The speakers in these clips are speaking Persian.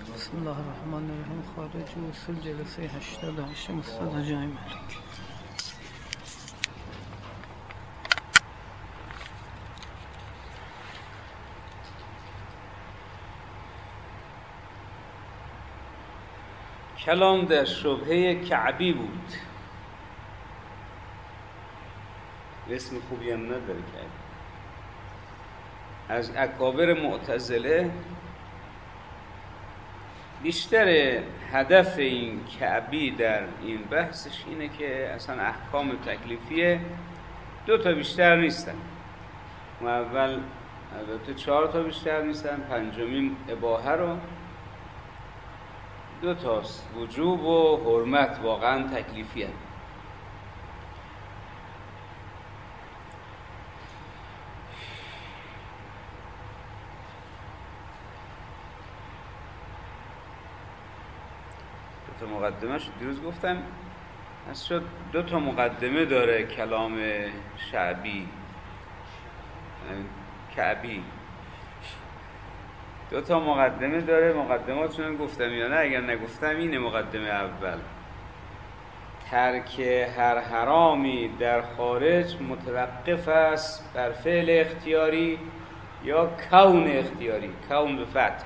بسم الله الرحمن الرحیم. خارج اصول جلسه 88 استاد جای ملک. کلام در شبهه کعبی بود. اسم خوبی هم نداره کعبی. از اکابر معتزله بیشتر هدف این کعبی در این بحثش اینه که اصلا احکام تکلیفیه 2 تا بیشتر نیستن. اول البته 4 تا بیشتر نیستن، 5مین اباحه رو 2 تاست، وجوب و حرمت واقعا تکلیفی هست. دو تا مقدمه‌اش دیروز گفتم از شد 2 تا مقدمه داره کلام کعبی 2 تا مقدمه داره. مقدماتشون گفتم یا نه؟ اگر نگفتم اینه مقدمه اول: ترک هر حرامی در خارج متوقف است بر فعل اختیاری یا کون اختیاری. کون به فتح.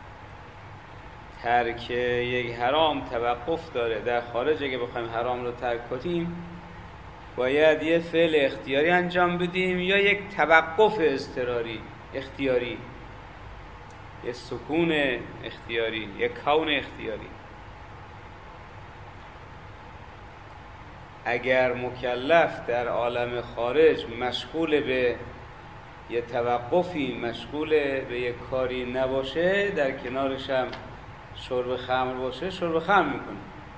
ترک یک حرام توقف داره در خارج. اگه بخوایم حرام رو ترک کنیم باید یه فعل اختیاری انجام بدیم یا یک توقف اختیاری، یه سکون اختیاری، یه کون اختیاری. اگر مکلف در عالم خارج مشغول به یه توقفی، مشغول به یه کاری نباشه، در کنارش هم شرب خمر باشه، شرب خمر میکنه.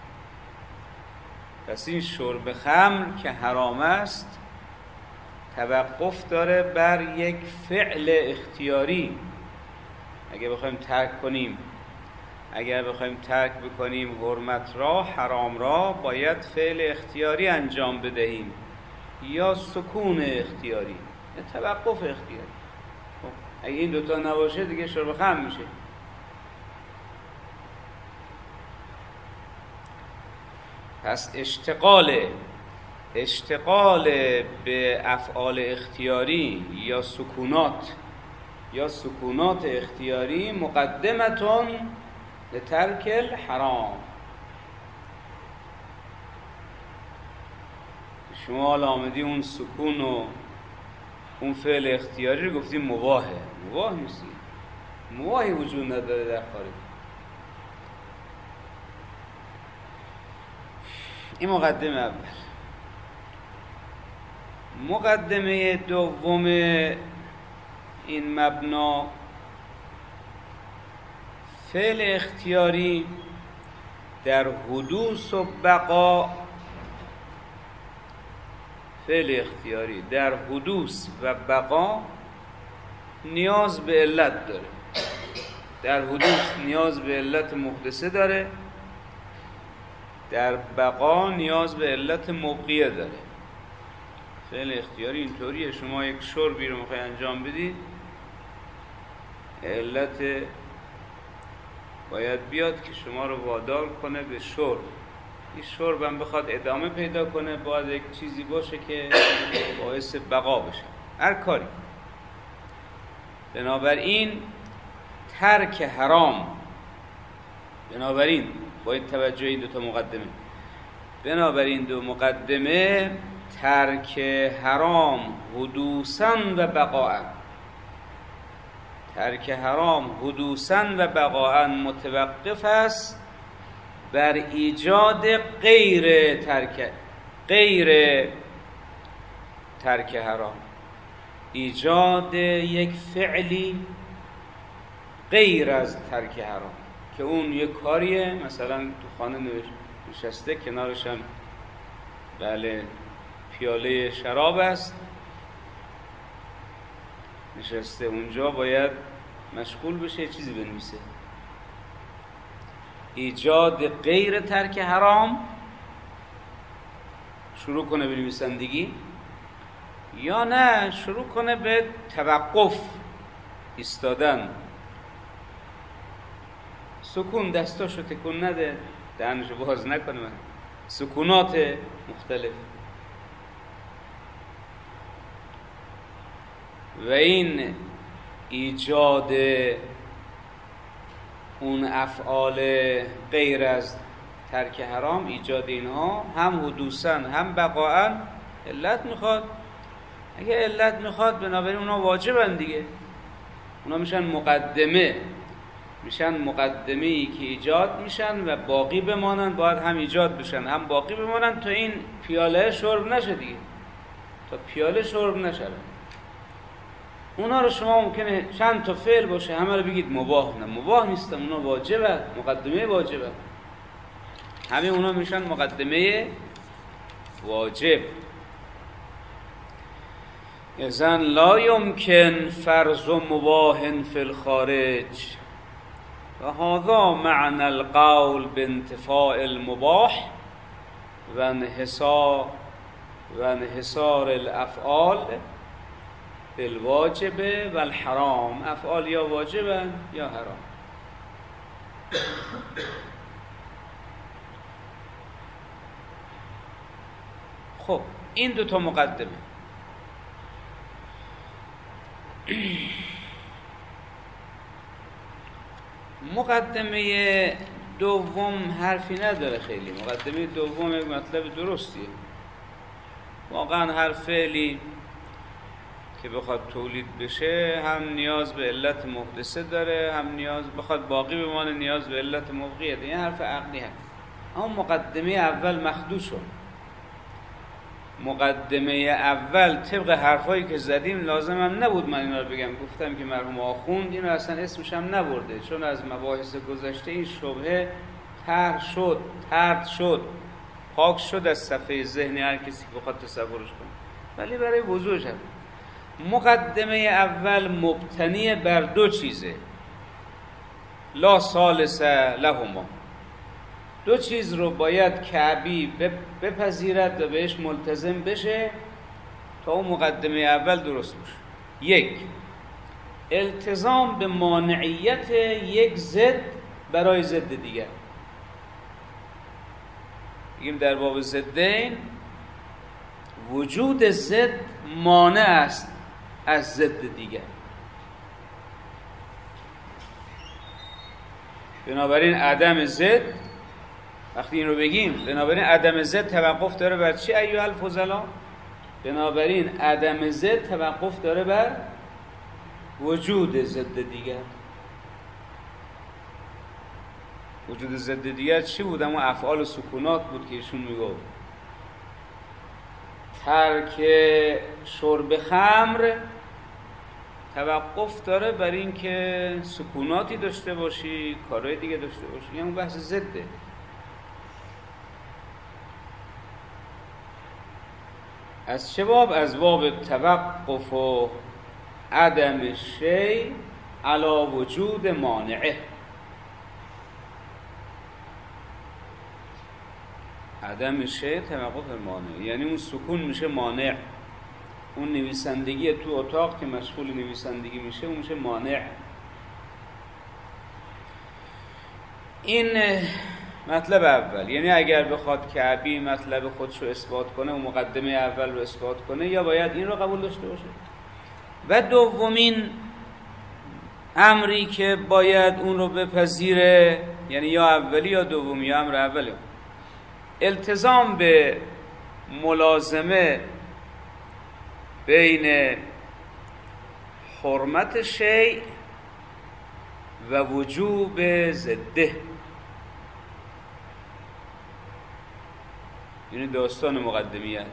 پس این شرب خمر که حرام است توقف داره بر یک فعل اختیاری. اگر بخوایم ترک کنیم، اگر بخوایم ترک بکنیم حرمت را، حرام را، باید فعل اختیاری انجام بدهیم یا سکون اختیاری یا توقف اختیاری. خب اگه این 2 تا نباشه دیگه شرب خمر میشه. پس اشتغال به افعال اختیاری یا سکونات اختیاری مقدمتون لترک الحرام. شما حالا آمدی اون سکون و اون فعل اختیاری رو گفتیم مباهه. مباه نیست، مباهی وجود نداره در خارج. این مقدمه اول. مقدمه دوم این مبنا: فعل اختیاری در حدوث و بقا. فعل اختیاری در حدوث و بقا نیاز به علت داره. در حدوث نیاز به علت محدثه داره، در بقا نیاز به علت مبقیه داره. فعل اختیاری اینطوریه: شما یک شربی رو میخوای انجام بدید، علت باید بیاد که شما رو وادار کنه به شرب. این شرب هم بخواد ادامه پیدا کنه، باید یک چیزی باشه که باعث بقا بشه. هر کاری. بنابراین ترک حرام، بنابراین باید توجه این 2 تا مقدمه. بنابراین 2 مقدمه: ترک حرام حدوثاً و بقاءً. ترک حرام حدوثاً و بقاءً متوقف است بر ایجاد غیر ترک حرام، ایجاد یک فعلی غیر از ترک حرام، که اون یک کاریه. مثلا تو خانه نشسته، کنارش هم پیاله شراب است، نشسته اونجا، باید مشغول بشه چیزی بنویسه. ایجاد غیر ترک حرام، شروع کنه به نویسندگی، یا نه شروع کنه به توقف، ایستادن، سکون، دستاشو تکون نده، دهنشو باز نکنه، سکونات مختلف. و این ایجاد اون افعال غیر از ترک حرام، ایجاد اینها هم حدوثاً هم بقاءً علت میخواد. اگه علت میخواد بنابراین اونا واجبن دیگه، اونا میشن مقدمه‌ای که ایجاد میشن و باقی بمانن، باید هم ایجاد بشن هم باقی بمانن تا این پیاله شرب نشه دیگه، تا پیاله شرب نشه. اونا رو شما ممکنه چند تا فعل باشه همه رو بگید مباح، نه مباح نیستن، اونا واجبه، مقدمه واجبه، همه اونا میشن مقدمه واجب. اذن لا يمكن فرض مباح في الخارج و هذا معنى القول بانتفاء المباح و انحصار الافعال بالواجب و الحرام. افعال یا واجبن یا حرام. خب این دوتا مقدمه. مقدمه دوم حرفی نداره خیلی. مقدمه دوم یک مطلب درستیه. واقعا هر فعلی که بخواد تولید بشه هم نیاز به علت محدثه داره، هم نیاز بخواد باقی بمانه نیاز به علت مبقیه. این حرف عقلی هست. اما مقدمه اول مخدوش شد. مقدمه اول طبق حرفایی که زدیم لازم هم نبود من اینا رو بگم. گفتم که مرحوم آخوند اینو اصلا اسمش هم نبرده، چون از مباحث گذشته این شبهه طرد شد، پاک شد از صفحه ذهنی هر کسی که بخواد تصورش کنه. ولی برای وضوحش هم مقدمه اول مبتنی بر دو چیزه، لا ثالث لهما. دو چیز رو باید کعبی بپذیرد و بهش ملتزم بشه تا اون مقدمه اول درست بشه. یک، التزام به مانعیت یک ضد برای ضد دیگر. بگیم در باب ضدین وجود ضد مانع است از ضد دیگر. بنابراین عدم ضد، وقتی این رو بگیم بنابراین عدم ضد توقف داره بر چی ایها الفضلا؟ بنابراین عدم ضد توقف داره بر وجود ضد دیگر. وجود ضد دیگر چی بود؟ اما افعال و سکونات بود که ایشون میگفت. ترک شرب خمر توقف داره بر این که سکوناتی داشته باشی، کارهای دیگه داشته باشی. یعنی اون بحث ضده. از چه باب؟ از باب توقف و عدم شیء علی وجود مانعه. عدم شیء توقف مانع، یعنی اون سکون میشه مانع. اون نویسندگی تو اتاق که مشغول نویسندگی میشه اون میشه مانع. این مطلب اول. یعنی اگر بخواد کعبی مطلب خودش رو اثبات کنه و مقدمه اول رو اثبات کنه، یا باید این رو قبول داشته باشه. و دومین امری که باید اون رو بپذیره، یعنی یا اولی یا دومی، یا امر اولی، التزام به ملازمه بین حرمت شیء و وجوب ضده. یعنی داستان مقدمیت.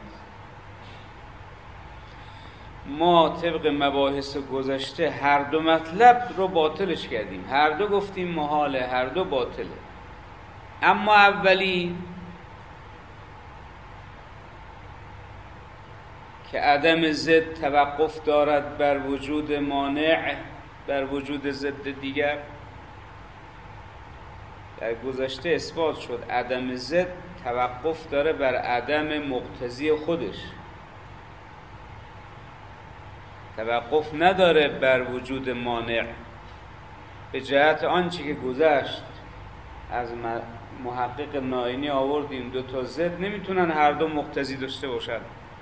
ما طبق مباحث گذشته هر دو مطلب رو باطلش کردیم، هر دو گفتیم محاله، هر دو باطله. اما اولی که عدم ضد توقف دارد بر وجود مانع، بر وجود ضد دیگر، در گذشته اثبات شد عدم ضد توقف داره بر عدم مقتضی خودش، توقف نداره بر وجود مانع. به جهت آنچه که گذشت از محقق نائینی آوردیم 2 تا ضد نمیتونن هر دو مقتضی داشته باشن.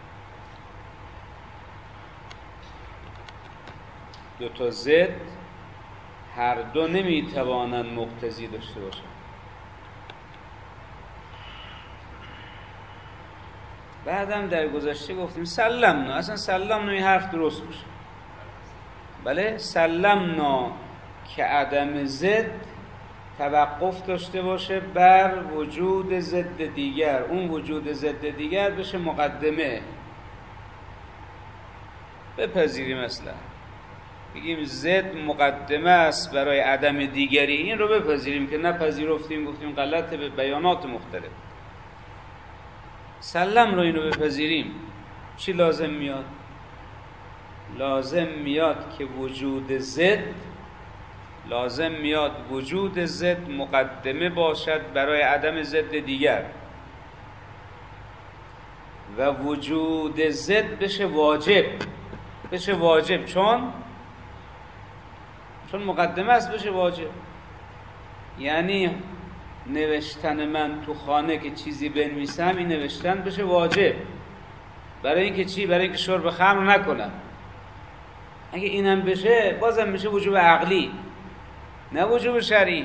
2 تا ضد هر دو نمیتوانن مقتضی داشته باشن. بعدم در گذشته گفتیم سلمنا، اصلا سلمنا این حرف درست باشه. بله سلمنا که عدم ضد توقف داشته باشه بر وجود ضد دیگر، اون وجود ضد دیگر بشه مقدمه. بپذیریم اصلا بگیم ضد مقدمه است برای عدم دیگری، این رو بپذیریم که نپذیرفتیم گفتیم غلطه به بیانات مختلف. سلم رو اینو بپذیریم چی لازم میاد؟ لازم میاد که وجود ضد، لازم میاد وجود ضد مقدمه باشد برای عدم ضد دیگر و وجود ضد بشه واجب، بشه واجب چون مقدمه است بشه واجب. یعنی نوشتن من تو خانه که چیزی بنویسم این نوشتن بشه واجب. برای اینکه چی؟ برای اینکه شرب خمر نکنم. اگه اینم بشه بازم میشه وجوب عقلی نه وجوب شرعی،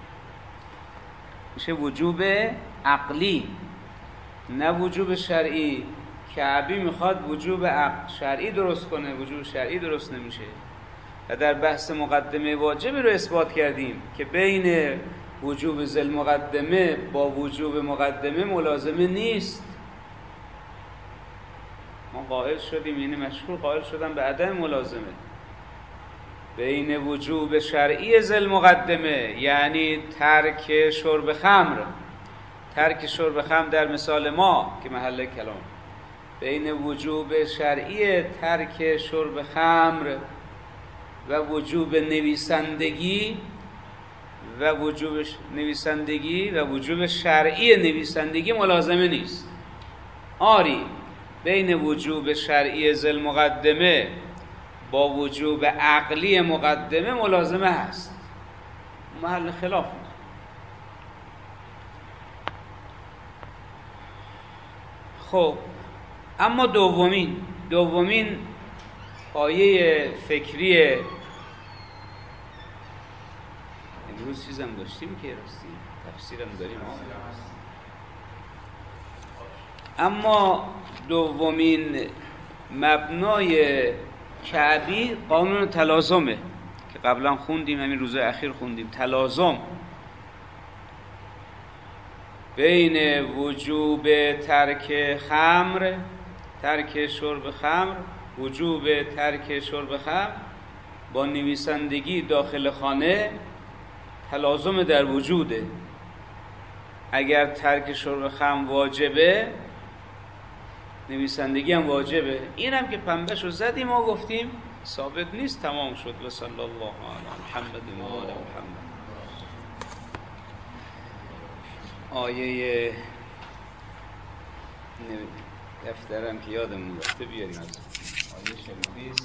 میشه وجوب عقلی نه وجوب شرعی. کعبی میخواد وجوب شرعی درست کنه، وجوب شرعی درست نمیشه. و در بحث مقدمه واجبی رو اثبات کردیم که بین وجوب ذل مقدمه با وجوب مقدمه ملازمه نیست. ما قائل شدیم، یعنی مشهور قائل شدن به عدم ملازمه بین وجوب شرعی ذل مقدمه، یعنی ترک شرب خمر، ترک شرب خمر در مثال ما که محل کلام، بین وجوب شرعی ترک شرب خمر و وجوب نویسندگی و وجوب نویسندگی و وجوب شرعی نویسندگی ملازمه نیست. آری بین وجوب شرعی ذل مقدمه با وجوب عقلی مقدمه ملازمه هست، محل خلاف نیست. خب اما دومین پایه فکری امروز چیزم داشتیم که راستی تفسیرم داریم، اما دومین مبنای کعبی قانون تلازمه که قبلا خوندیم، همین روز اخیر خوندیم. تلازم بین وجوب ترک خمر، ترک شرب خمر، وجوب ترک شرب خمر با نویسندگی داخل خانه تلازم در وجوده. اگر ترک شرب خمر واجبه نویسندگی هم واجبه. این هم که پنبهشو زدیم و گفتیم ثابت نیست، تمام شد. و صلی الله علی محمد و آل محمد. آیه دفترم که یادمون رفته بیاریم از آیه شریفی